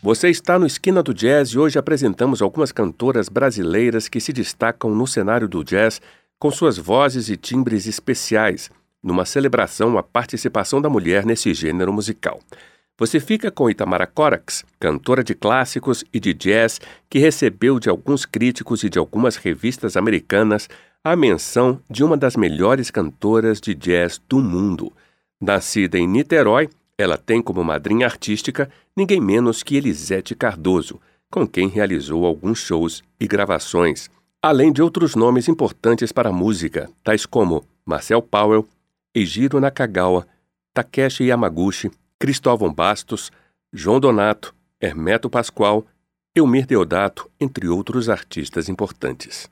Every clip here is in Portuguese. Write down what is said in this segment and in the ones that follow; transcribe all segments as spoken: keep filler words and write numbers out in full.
Você está no Esquina do Jazz e hoje apresentamos algumas cantoras brasileiras que se destacam no cenário do jazz com suas vozes e timbres especiais, numa celebração à participação da mulher nesse gênero musical. Você fica com Itamara Corax, cantora de clássicos e de jazz que recebeu de alguns críticos e de algumas revistas americanas a menção de uma das melhores cantoras de jazz do mundo. Nascida em Niterói, ela tem como madrinha artística ninguém menos que Elisete Cardoso, com quem realizou alguns shows e gravações, além de outros nomes importantes para a música, tais como Marcel Powell, Eijiro Nakagawa, Takeshi Yamaguchi, Cristóvão Bastos, João Donato, Hermeto Pascoal, Elmir Deodato, entre outros artistas importantes.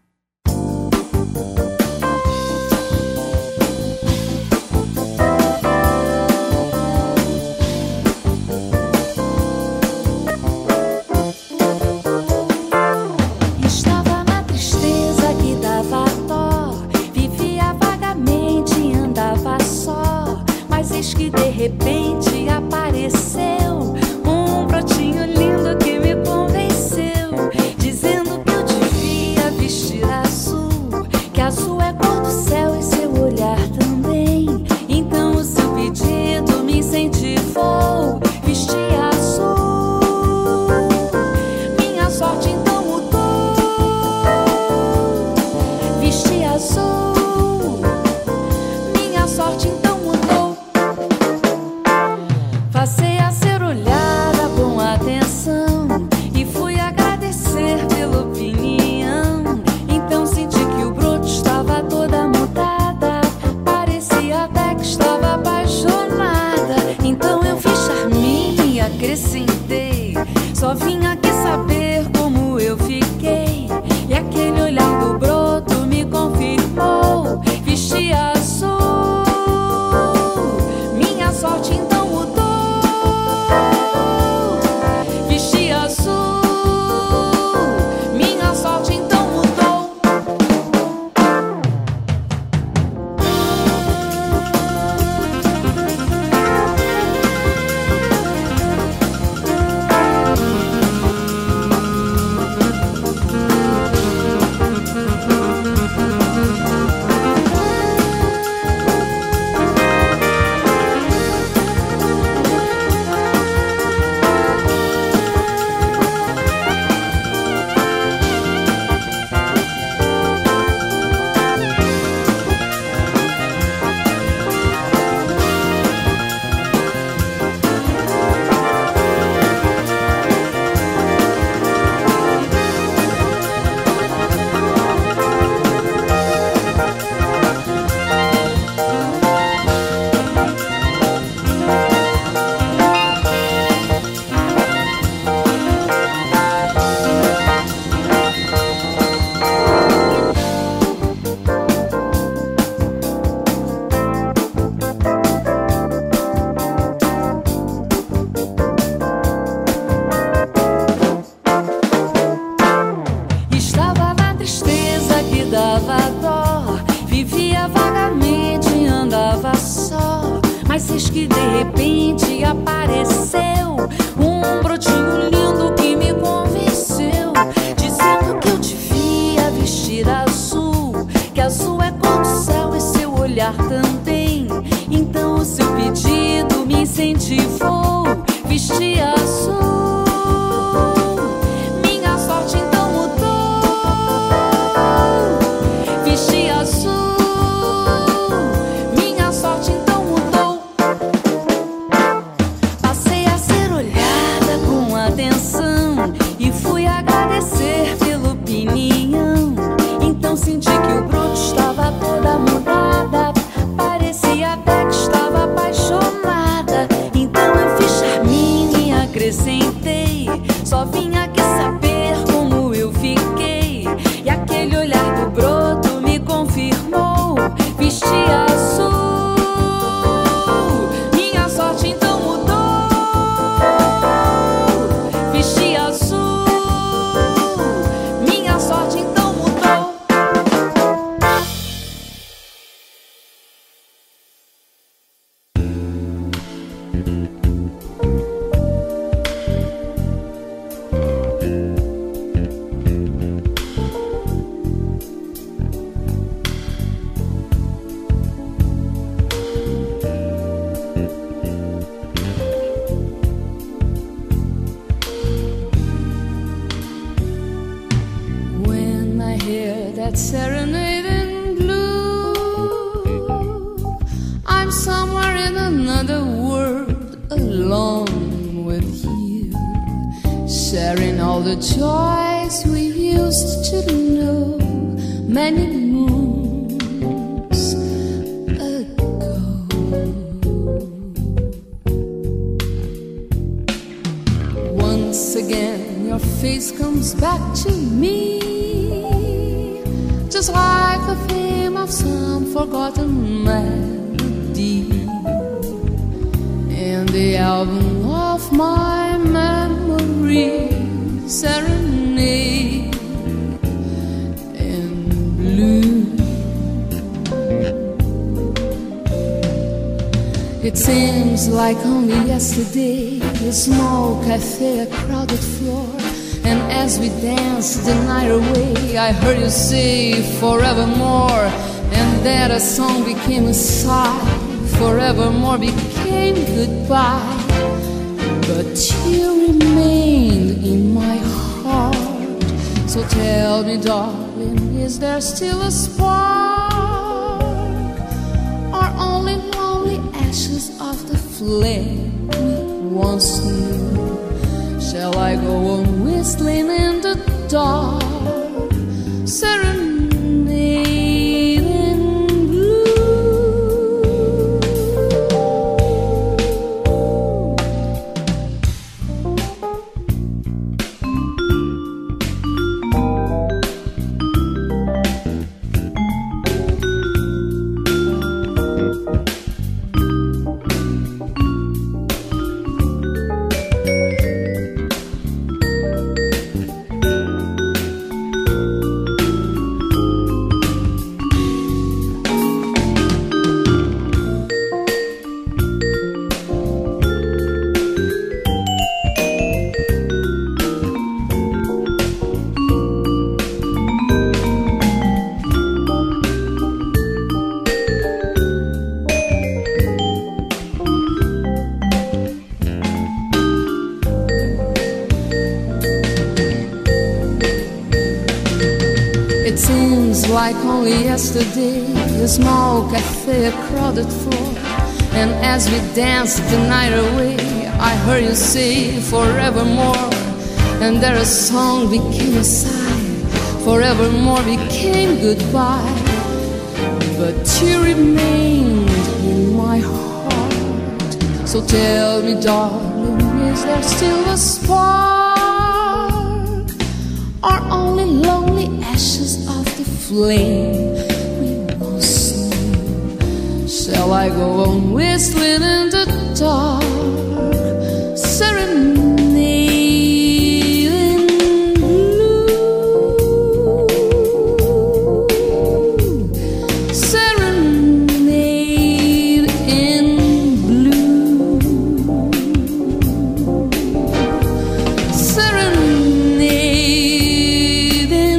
Que de repente apareceu um brotinho lindo que me convenceu, dizendo que eu devia vestir azul, que azul é cor do céu e seu olhar também. Então o seu pedido me incentivou, vestir azul. Minha sorte então mudou, vestir azul. Minha sorte então passei a ser olhada com atenção e fui agradecer pela opinião. Então senti que o broto estava toda mudada, parecia até que estava apaixonada. Então eu fiz charminho e acrescentei, só vim aqui saber como eu fiquei. E aquele olhar do broto me confirmou, vesti azul. Minha sorte então mudou, vesti azul. Minha sorte então mudou. Mas eis que de repente apareceu um brotinho lindo que me convenceu, dizendo que eu devia vestir azul, que azul é cor do céu e seu olhar também. Então o seu pedido me incentivou, vestir azul. Minha sorte então mudou, vestir azul. Minha sorte então e fui agradecer pela opinião. Então senti que o broto estava toda mudada, parecia até que estava apaixonada. Então somewhere in another world, alone with you, sharing all the joys we used to know many moons ago. Once again your face comes back to me, just like the theme of some forgotten melody in the album of my memory. Serenade in blue. It seems like only yesterday, a small cafe, a crowded floor, and as we danced the night away, I heard you say forevermore, and that a song became a sigh, forevermore became goodbye. But you remained in my heart, so tell me, darling, is there still a spark, or only lonely ashes of the flame we once knew? Shall I go on whistling in the dark, serenade in blue? It seems like only yesterday, a small cafe, a crowded floor, and as we danced the night away, I heard you say forevermore, and there a song became a sigh, forevermore became goodbye. But you remained in my heart, so tell me, darling, is there still a spark, or only lonely ashes of the flame we once knew? Shall I go on whistling in the dark, serenade in blue, serenade in blue, serenade in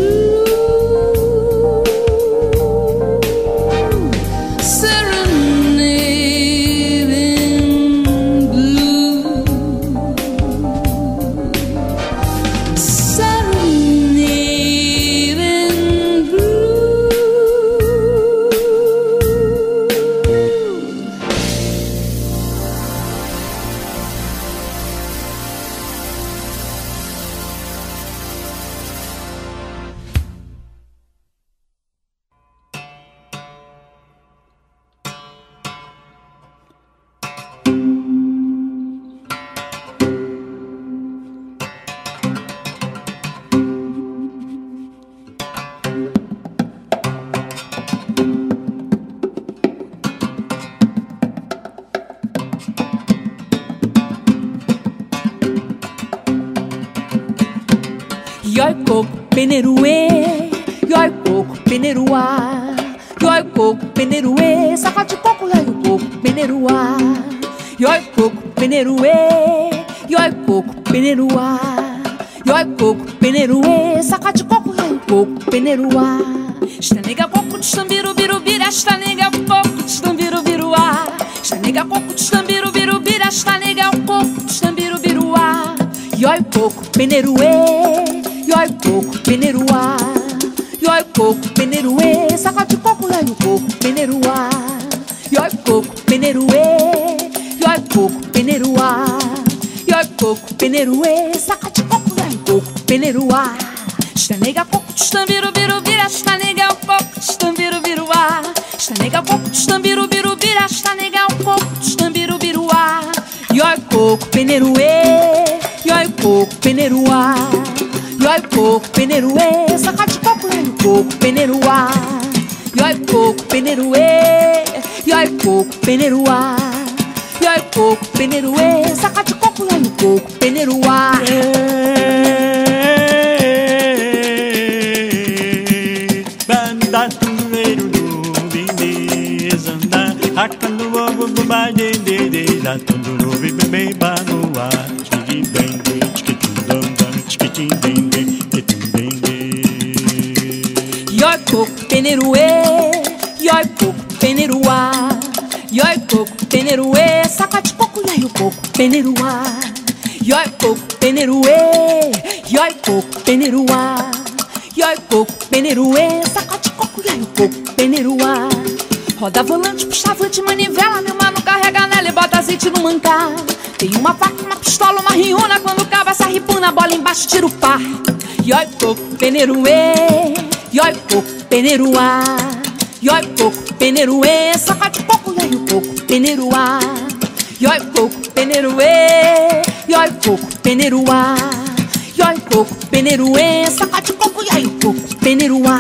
Yoi coco peneruê, yoi coco peneruá, yoi coco peneruê, sacate coco, yoi coco peneruá, yoi coco peneruê, yoi coco peneruá, yoi coco peneruê, sacate coco, yoi coco peneruá. Esta nega coco de estambiru biru bira, esta nega coco de estambiru biruá, esta nega coco de estambiru biru bira, esta nega coco de estambiru biruá. Yoi coco peneruê, yoi coco peneruá, yoi coco peneruê, saca de coco, yoi coco peneruá, yoi coco peneruê, ioi coco, peneruá. Ioi coco, peneruê, saca de coco, ioi coco, peneruá. Estanega coco, estambiru, biru, bira, estanega o coco, estambiru, biruá. Estanega coco, estambiru, biru, bira, estanega o coco, estambiru, biruá. Ioi coco, peneruê, ioi coco, peneruá. Ioi coco, peneruê, saca de coco, ioi coco, peneruá. Ioi coco, peneruê, ioi coco, peneruá. Ioi coco, peneruê, saca de coco, ioi coco, peneruá. Banda tureiro do bindeza, acando o bubai de de de da tunduru bebê banua, tiki bem tiki tundam tiki bem tiki bem. Ioi coco, peneruê, ioi coco, peneruá. Ioi coco, peneruê, saca de coco, ioi coco, peneruá. Ioi coco, peneruê, ioi coco, peneruá. Ioi coco, peneruê, saca de coco, ioi coco, peneruá. Roda volante, puxa avante, manivela, meu mano carrega nela e bota azeite no mancar. Tem uma faca, uma pistola, uma riuna, quando cava essa ripuna, bola embaixo, tira o par. Ioi coco, peneruê, ioi coco, peneruá. Ioi coco, peneruê, saca de coco, ioi coco, peneruá. Ioi coco, peneruê, ioi coco, peneruá. Ioi coco, peneruê, saca de coco, ioi coco, peneruá.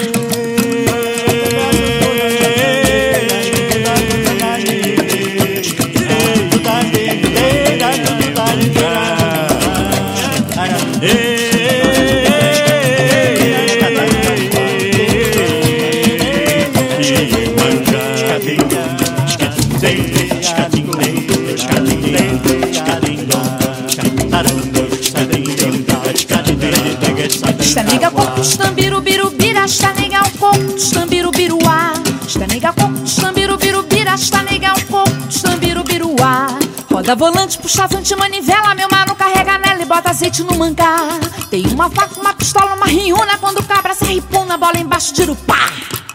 Estanega coco, estambiru, biru, bira, estanega o coco, estambiru, biruá. Estanega coco, estambiru, biru, bira, estanega o coco, estambiru, biruá. Roda volante, puxa avante, manivela, meu mano carrega nela e bota azeite no mangar. Tem uma faca, uma pistola, uma riuna, quando cabra se ripuna, bola embaixo, tira o pá.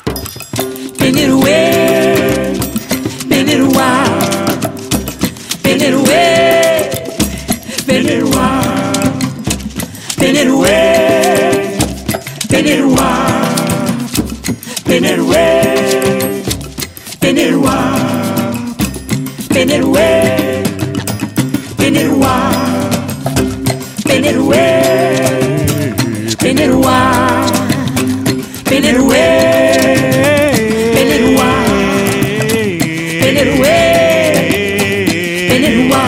Peneruê, peneruá, peneruê, peneruá, peneruê, peneruá, peneruê, peneruá, peneruê, peneruá, peneruê, peneruá, peneruê, peneruá, peneruê, peneruá,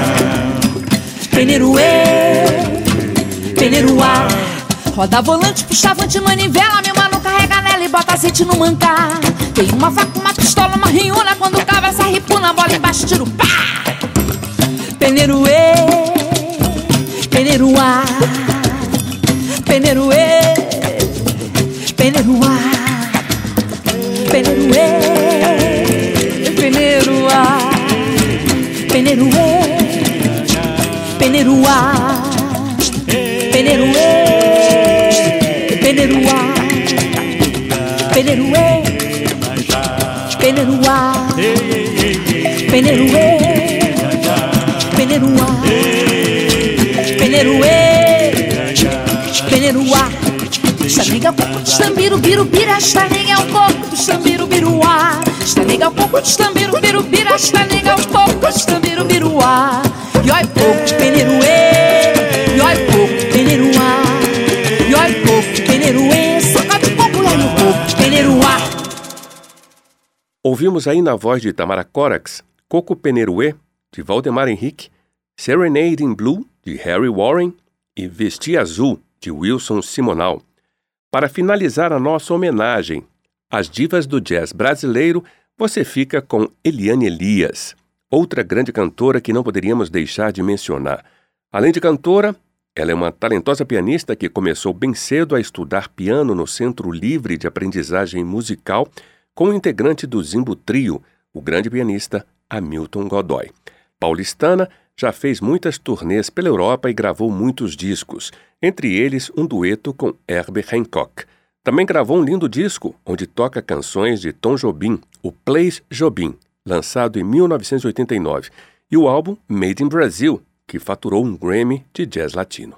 peneruê, peneruá. Roda volante, puxa avante, manivela, meu mano carrega nela e bota azeite no mancar. Tem uma faca, uma pistola, uma riuna, quando cava essa ripuna, bola embaixo, tira o pá. Peneruê, peneruá, peneruê, peneruá, peneruê, peneruá, peneruê, peneruá, peneruê, peneruá, peneruê, peneruá, peneruê, peneruá, peneruê, peneruá. Estanega o coco, estambiru, biru, bira, estanega o coco, estambiru, biruá. Estanega o coco, estambiru, biru, bira, estanega o coco, estambiru, biruá. Ioi coco, peneruê, ioi coco, peneruá. Ioi coco, peneruê, saca de coco, ioi coco, peneruá. Ouvimos aí na voz de Tamara Corax, Coco Peneruê, de Valdemar Henrique, Serenade in Blue, de Harry Warren, e Vestir Azul, de Wilson Simonal. Para finalizar a nossa homenagem às divas do jazz brasileiro, você fica com Eliane Elias, outra grande cantora que não poderíamos deixar de mencionar. Além de cantora, ela é uma talentosa pianista que começou bem cedo a estudar piano no Centro Livre de Aprendizagem Musical com o integrante do Zimbo Trio, o grande pianista Hamilton Godoy. Paulistana, já fez muitas turnês pela Europa e gravou muitos discos, entre eles um dueto com Herbie Hancock. Também gravou um lindo disco onde toca canções de Tom Jobim, o Plays Jobim, lançado em mil novecentos e oitenta e nove, e o álbum Made in Brazil, que faturou um Grammy de jazz latino.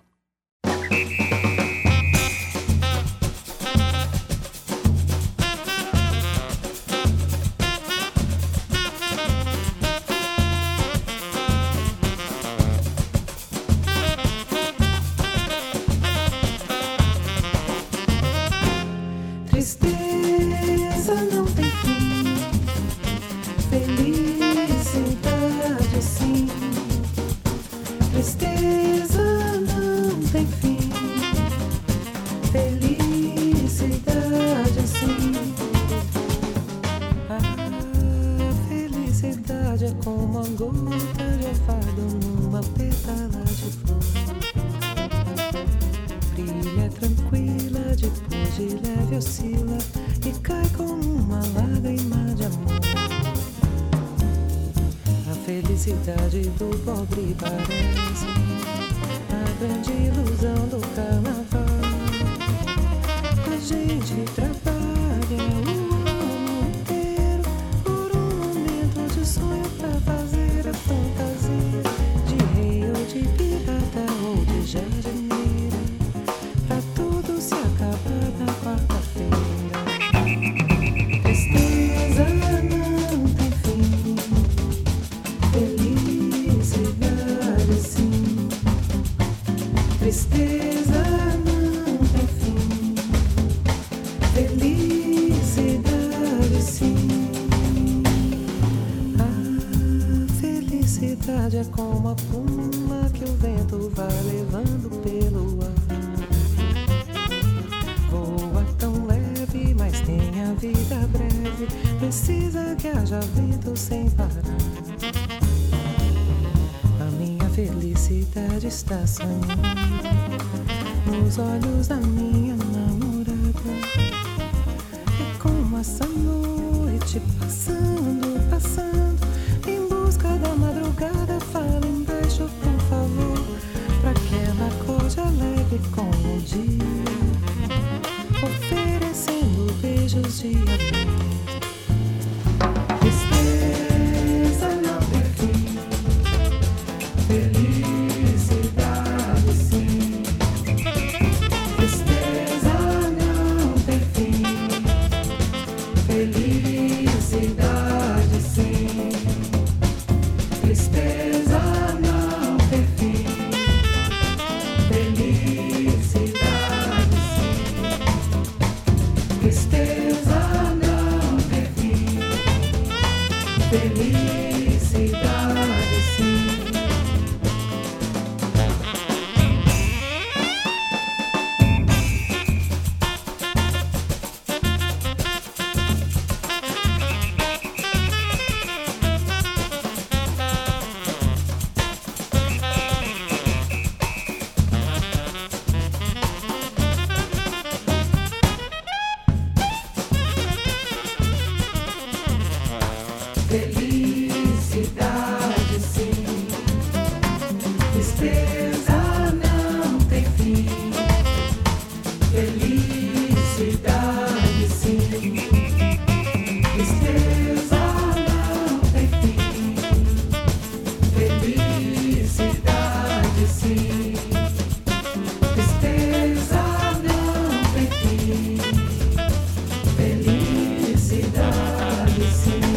Tristeza não tem fim, felicidade sim. Tristeza não tem fim, felicidade sim. A felicidade é como a gota de orvalho numa pétala de flor. Brilha tranquila, depois de leve oscila e cai como uma lágrima de amor. A felicidade do pobre parece a grande ilusão do carnaval. A gente trabalha o ano inteiro por um momento de sonho pra fazer a fantasia de rei ou de pirata ou de jardineira, pra tudo se acabar na quarta-feira. Tristeza não tem fim, felicidade sim. Tristeza não tem fim, felicidade sim. A felicidade é como a pluma que o vento vai levando pelo ar. Voa tão leve, mas tem a vida breve, precisa que haja vento sem parar. A minha felicidade está sonhando nos olhos da minha namorada. É como essa noite passando, passando, em busca da madrugada. Fala embaixo, por favor, pra que ela acorde alegre com o dia, oferecendo beijos de amor. Tristeza não tem fim, felicidade sim. Tristeza não tem fim, felicidade sim. Tristeza não tem fim, felicidade sim. Tristeza não tem fim, felicidade sim. Felicidade sim, tristeza não tem fim, felicidade sim. Tristeza não tem fim, felicidade sim. Tristeza não tem fim, felicidade sim.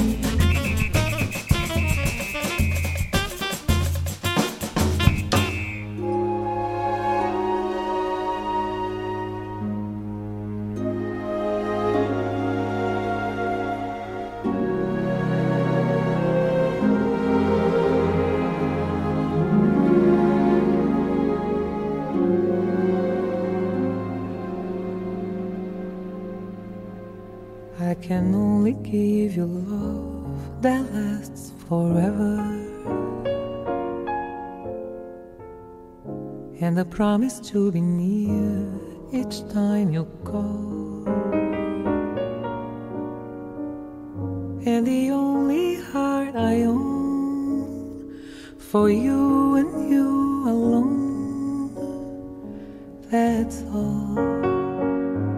I can only give you love that lasts forever, and a promise to be near each time you call. And the only heart I own for you and you alone, that's all,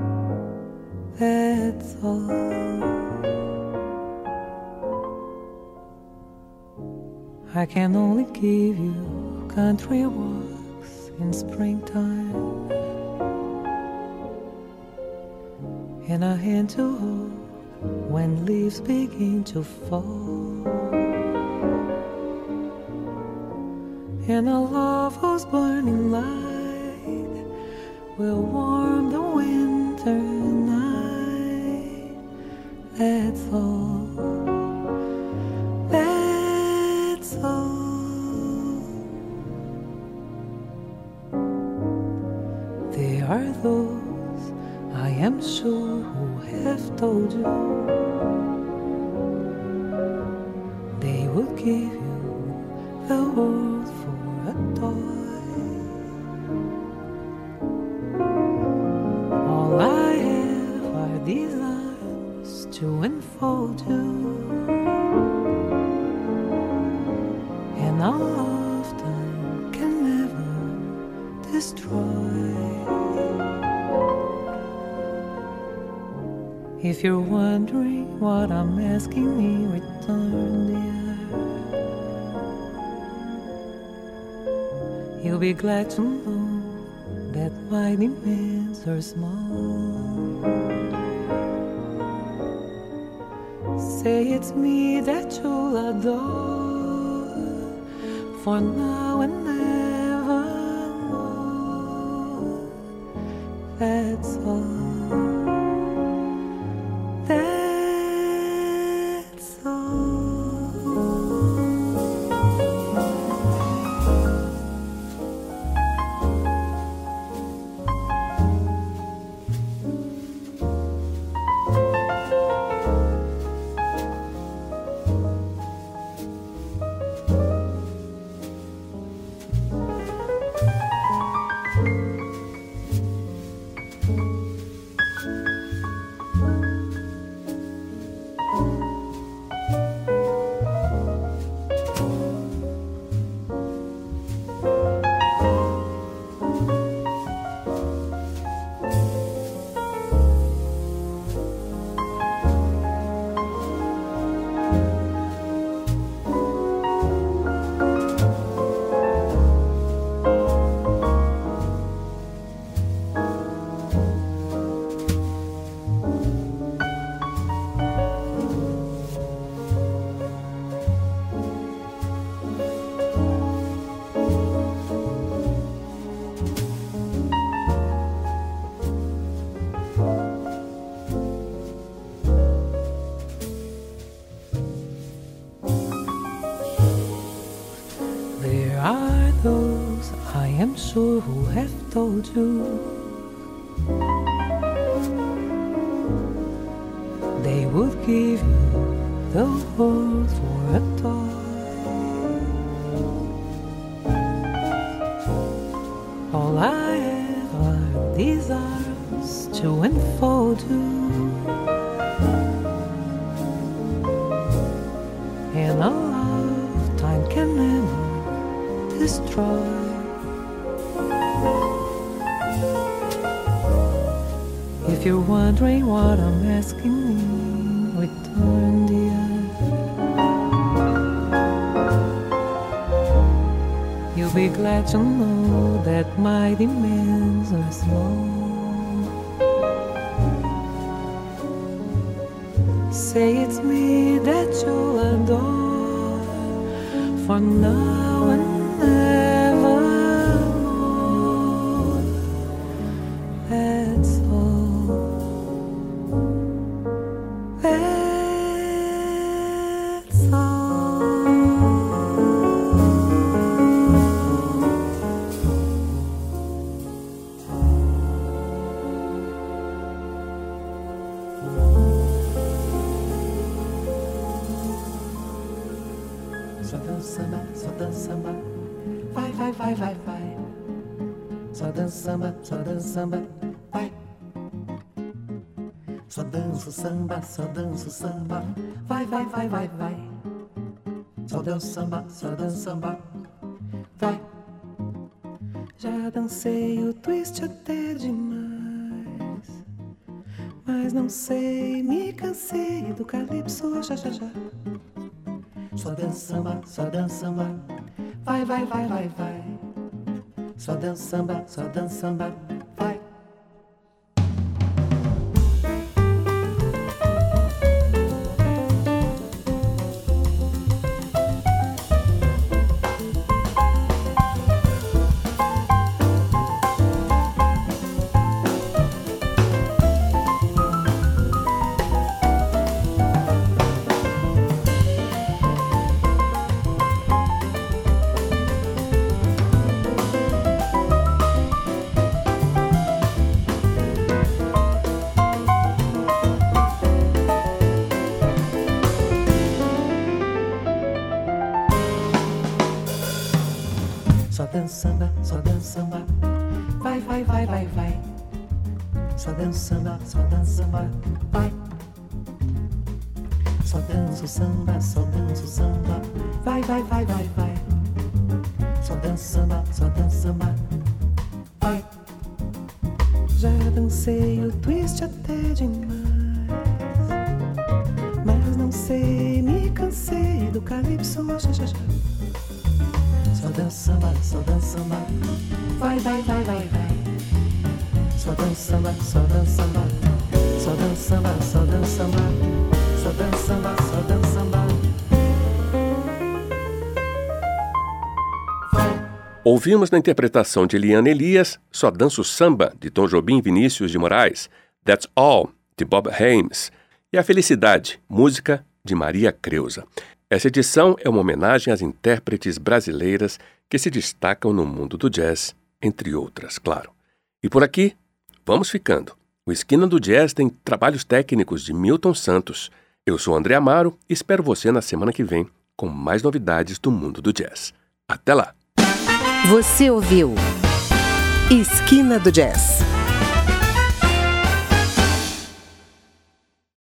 that's all. I can only give you country walks in springtime and a hand to hold when leaves begin to fall, and a love whose burning light will warm the winter night. That's all. That's all. There are those, I am sure, who have told you they would give you the world for a toy. All I have are these arms to enfold you, and our lifetime can never destroy. If you're wondering what I'm asking, me return dear. You'll be glad to know that my demands are small. Say it's me that you'll adore for now and evermore. That's all. Those I am sure who have told you they would give you the world for a toy. All I have are these arms to enfold you, and a lifetime can never destroy. If you're wondering what I'm asking, me return dear. You'll be glad to know that my demands are small. Say it's me that you'll adore for now and evermore. That's all. That's all. Só dança samba, só dança samba, vai, vai, vai, vai, vai. Só dança samba, só dança samba, vai. Só dança samba, só dança samba, vai, vai, vai, vai, vai. Só dança samba, só dança samba, vai. Já dancei o twist até demais, mas não sei, me cansei do calypso, já, já, já. Só dança samba, só dança samba. Vai, vai, vai, vai, vai. Só dança samba, só dança samba. Vai. Só dança samba, só dança samba. Vai, vai, vai, vai, vai. Só dança samba, só dança samba. Vai. Só dança samba, só dança samba. Vai, vai, vai, vai, vai. Só dança samba, só dança samba. Vai. Já dancei o twist até demais, mas não sei, me cansei do calypso, xa, xa, xa. Só dança samba, só dança samba. Vai, vai, vai, vai, vai. Só dança samba, só dança samba. Só dança samba, só dança samba. Só dança samba, só dança samba. Ouvimos na interpretação de Eliana Elias Só Danço Samba, de Tom Jobim e Vinícius de Moraes, That's All, de Bob Hames, e A Felicidade, música de Maria Creuza. Essa edição é uma homenagem às intérpretes brasileiras que se destacam no mundo do jazz, entre outras, claro. E por aqui, vamos ficando. O Esquina do Jazz tem trabalhos técnicos de Milton Santos. Eu sou André Amaro e espero você na semana que vem com mais novidades do mundo do jazz. Até lá! Você ouviu Esquina do Jazz.